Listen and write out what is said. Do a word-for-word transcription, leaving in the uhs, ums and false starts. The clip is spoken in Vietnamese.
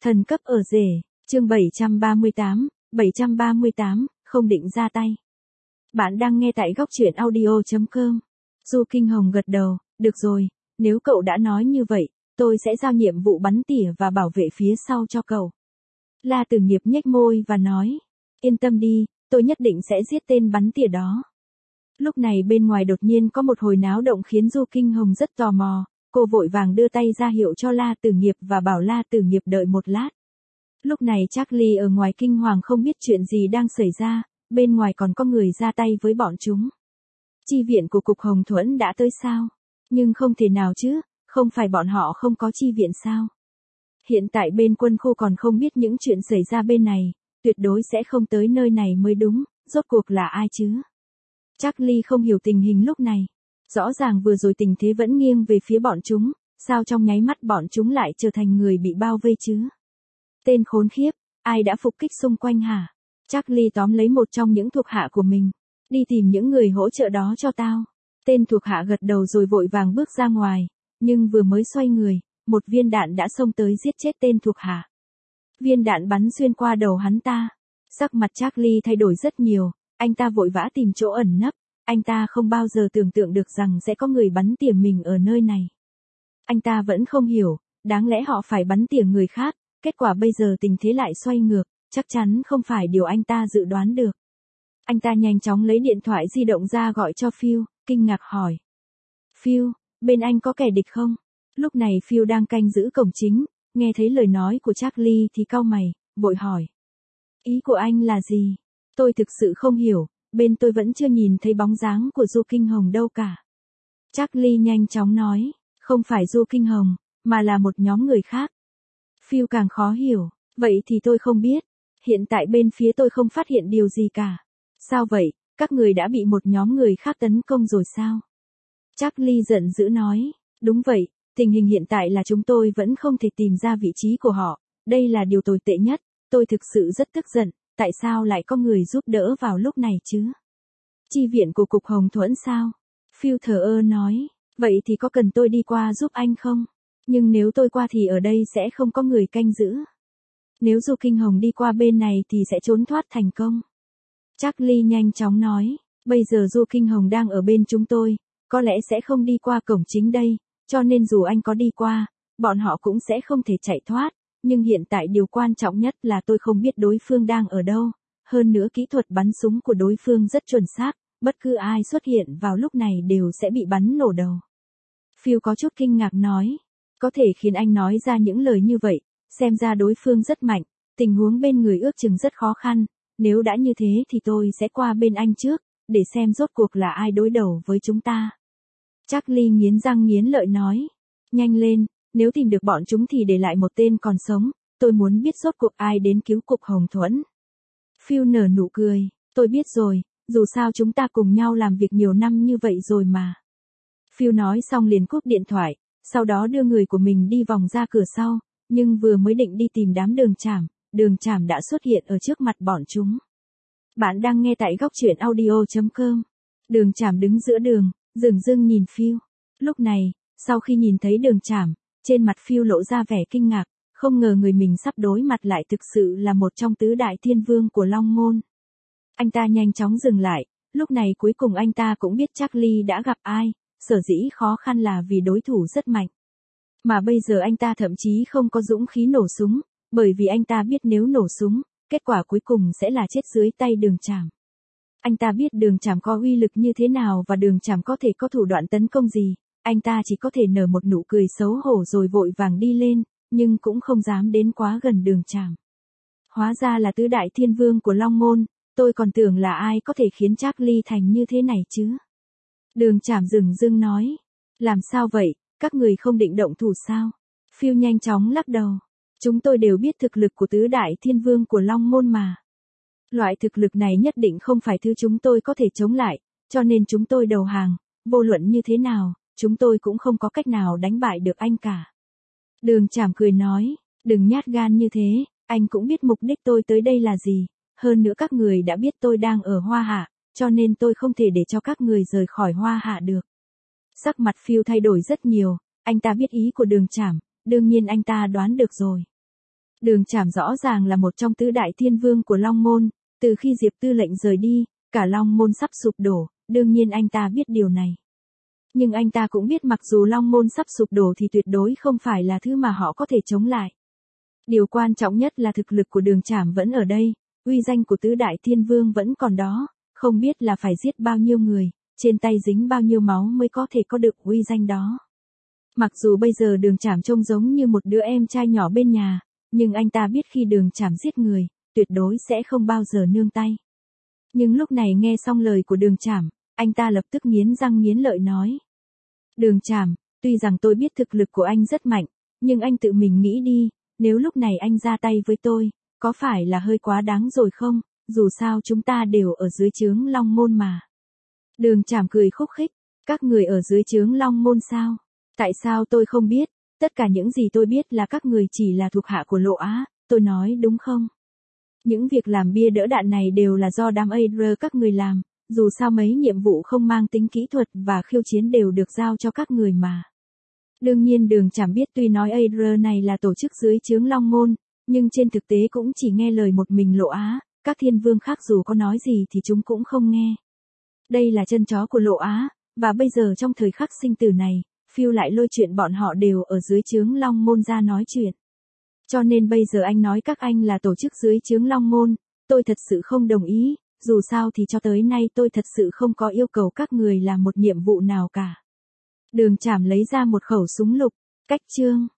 Thần cấp ở rể, chương bảy trăm ba mươi tám, bảy trăm ba mươi tám, không định ra tay. Bạn đang nghe tại góc truyện audio chấm com. Du Kinh Hồng gật đầu, được rồi, nếu cậu đã nói như vậy, tôi sẽ giao nhiệm vụ bắn tỉa và bảo vệ phía sau cho cậu. La Tử Nghiệp nhếch môi và nói, yên tâm đi, tôi nhất định sẽ giết tên bắn tỉa đó. Lúc này bên ngoài đột nhiên có một hồi náo động khiến Du Kinh Hồng rất tò mò, cô vội vàng đưa tay ra hiệu cho La Tử Nghiệp và bảo La Tử Nghiệp đợi một lát. Lúc này Charlie ở ngoài kinh hoàng không biết chuyện gì đang xảy ra, bên ngoài còn có người ra tay với bọn chúng. Chi viện của Cục Hồng Thuẫn đã tới sao? Nhưng không thể nào chứ, không phải bọn họ không có chi viện sao? Hiện tại bên quân khu còn không biết những chuyện xảy ra bên này, tuyệt đối sẽ không tới nơi này mới đúng, rốt cuộc là ai chứ? Charlie không hiểu tình hình lúc này. Rõ ràng vừa rồi tình thế vẫn nghiêng về phía bọn chúng, sao trong nháy mắt bọn chúng lại trở thành người bị bao vây chứ? Tên khốn khiếp, ai đã phục kích xung quanh hả? Charlie tóm lấy một trong những thuộc hạ của mình. Đi tìm những người hỗ trợ đó cho tao. Tên thuộc hạ gật đầu rồi vội vàng bước ra ngoài, nhưng vừa mới xoay người, một viên đạn đã xông tới giết chết tên thuộc hạ. Viên đạn bắn xuyên qua đầu hắn ta. Sắc mặt Charlie thay đổi rất nhiều, anh ta vội vã tìm chỗ ẩn nấp. Anh ta không bao giờ tưởng tượng được rằng sẽ có người bắn tỉa mình ở nơi này. Anh ta vẫn không hiểu, đáng lẽ họ phải bắn tỉa người khác, kết quả bây giờ tình thế lại xoay ngược, chắc chắn không phải điều anh ta dự đoán được. Anh ta nhanh chóng lấy điện thoại di động ra gọi cho Phil, kinh ngạc hỏi. Phil, bên anh có kẻ địch không? Lúc này Phil đang canh giữ cổng chính, nghe thấy lời nói của Charlie thì cau mày, vội hỏi. Ý của anh là gì? Tôi thực sự không hiểu. Bên tôi vẫn chưa nhìn thấy bóng dáng của Du Kinh Hồng đâu cả. Charlie nhanh chóng nói, không phải Du Kinh Hồng, mà là một nhóm người khác. Phil càng khó hiểu, vậy thì tôi không biết. Hiện tại bên phía tôi không phát hiện điều gì cả. Sao vậy, các người đã bị một nhóm người khác tấn công rồi sao? Charlie giận dữ nói, đúng vậy, tình hình hiện tại là chúng tôi vẫn không thể tìm ra vị trí của họ. Đây là điều tồi tệ nhất, tôi thực sự rất tức giận. Tại sao lại có người giúp đỡ vào lúc này chứ? Chi viện của Cục Hồng Thuẫn sao? Phil thờ ơ nói, vậy thì có cần tôi đi qua giúp anh không? Nhưng nếu tôi qua thì ở đây sẽ không có người canh giữ. Nếu Du Kinh Hồng đi qua bên này thì sẽ trốn thoát thành công. Charlie nhanh chóng nói, bây giờ Du Kinh Hồng đang ở bên chúng tôi, có lẽ sẽ không đi qua cổng chính đây, cho nên dù anh có đi qua, bọn họ cũng sẽ không thể chạy thoát. Nhưng hiện tại điều quan trọng nhất là tôi không biết đối phương đang ở đâu, hơn nữa kỹ thuật bắn súng của đối phương rất chuẩn xác, bất cứ ai xuất hiện vào lúc này đều sẽ bị bắn nổ đầu. Phil có chút kinh ngạc nói, có thể khiến anh nói ra những lời như vậy, xem ra đối phương rất mạnh, tình huống bên người ước chừng rất khó khăn, nếu đã như thế thì tôi sẽ qua bên anh trước, để xem rốt cuộc là ai đối đầu với chúng ta. Charlie nghiến răng nghiến lợi nói, nhanh lên. Nếu tìm được bọn chúng thì để lại một tên còn sống, tôi muốn biết rốt cuộc ai đến cứu Cục Hồng Thuẫn. Phil nở nụ cười, tôi biết rồi, dù sao chúng ta cùng nhau làm việc nhiều năm như vậy rồi mà. Phil nói xong liền cúp điện thoại, sau đó đưa người của mình đi vòng ra cửa sau, nhưng vừa mới định đi tìm đám Đường Trảm, Đường Trảm đã xuất hiện ở trước mặt bọn chúng. Bạn đang nghe tại góc truyện audio chấm com. Đường Trảm đứng giữa đường, dửng dưng nhìn Phil. Lúc này, sau khi nhìn thấy Đường Trảm, trên mặt Phil lộ ra vẻ kinh ngạc, không ngờ người mình sắp đối mặt lại thực sự là một trong tứ đại thiên vương của Long Môn. Anh ta nhanh chóng dừng lại, lúc này cuối cùng anh ta cũng biết Charlie đã gặp ai, sở dĩ khó khăn là vì đối thủ rất mạnh. Mà bây giờ anh ta thậm chí không có dũng khí nổ súng, bởi vì anh ta biết nếu nổ súng, kết quả cuối cùng sẽ là chết dưới tay Đường Trảm. Anh ta biết Đường Trảm có uy lực như thế nào và Đường Trảm có thể có thủ đoạn tấn công gì. Anh ta chỉ có thể nở một nụ cười xấu hổ rồi vội vàng đi lên, nhưng cũng không dám đến quá gần Đường Trảm. Hóa ra là tứ đại thiên vương của Long Môn, tôi còn tưởng là ai có thể khiến Charlie thành như thế này chứ. Đường Trảm dửng dưng nói, làm sao vậy, các người không định động thủ sao? Phil nhanh chóng lắc đầu, chúng tôi đều biết thực lực của tứ đại thiên vương của Long Môn mà. Loại thực lực này nhất định không phải thứ chúng tôi có thể chống lại, cho nên chúng tôi đầu hàng, vô luận như thế nào. Chúng tôi cũng không có cách nào đánh bại được anh cả. Đường Trảm cười nói, đừng nhát gan như thế, anh cũng biết mục đích tôi tới đây là gì, hơn nữa các người đã biết tôi đang ở Hoa Hạ, cho nên tôi không thể để cho các người rời khỏi Hoa Hạ được. Sắc mặt Phil thay đổi rất nhiều, anh ta biết ý của Đường Trảm, đương nhiên anh ta đoán được rồi. Đường Trảm rõ ràng là một trong tứ đại thiên vương của Long Môn, từ khi Diệp Tư lệnh rời đi, cả Long Môn sắp sụp đổ, đương nhiên anh ta biết điều này. Nhưng anh ta cũng biết mặc dù Long Môn sắp sụp đổ thì tuyệt đối không phải là thứ mà họ có thể chống lại. Điều quan trọng nhất là thực lực của Đường Trảm vẫn ở đây, uy danh của tứ đại thiên vương vẫn còn đó, không biết là phải giết bao nhiêu người, trên tay dính bao nhiêu máu mới có thể có được uy danh đó. Mặc dù bây giờ Đường Trảm trông giống như một đứa em trai nhỏ bên nhà, nhưng anh ta biết khi Đường Trảm giết người, tuyệt đối sẽ không bao giờ nương tay. Nhưng lúc này nghe xong lời của Đường Trảm, anh ta lập tức nghiến răng nghiến lợi nói. Đường Trảm, tuy rằng tôi biết thực lực của anh rất mạnh, nhưng anh tự mình nghĩ đi, nếu lúc này anh ra tay với tôi, có phải là hơi quá đáng rồi không, dù sao chúng ta đều ở dưới trướng Long Môn mà. Đường Trảm cười khúc khích, các người ở dưới trướng Long Môn sao? Tại sao tôi không biết, tất cả những gì tôi biết là các người chỉ là thuộc hạ của Lộ Á, tôi nói đúng không? Những việc làm bia đỡ đạn này đều là do đám a i rờ các người làm, dù sao mấy nhiệm vụ không mang tính kỹ thuật và khiêu chiến đều được giao cho các người mà. Đương nhiên Đường Trảm biết tuy nói a i rờ này là tổ chức dưới trướng Long Môn, nhưng trên thực tế cũng chỉ nghe lời một mình Lộ Á, các thiên vương khác dù có nói gì thì chúng cũng không nghe. Đây là chân chó của Lộ Á, và bây giờ trong thời khắc sinh tử này, Phiêu lại lôi chuyện bọn họ đều ở dưới trướng Long Môn ra nói chuyện. Cho nên bây giờ anh nói các anh là tổ chức dưới trướng Long Môn, tôi thật sự không đồng ý, dù sao thì cho tới nay tôi thật sự không có yêu cầu các người làm một nhiệm vụ nào cả. Đường Trảm lấy ra một khẩu súng lục, cách chương.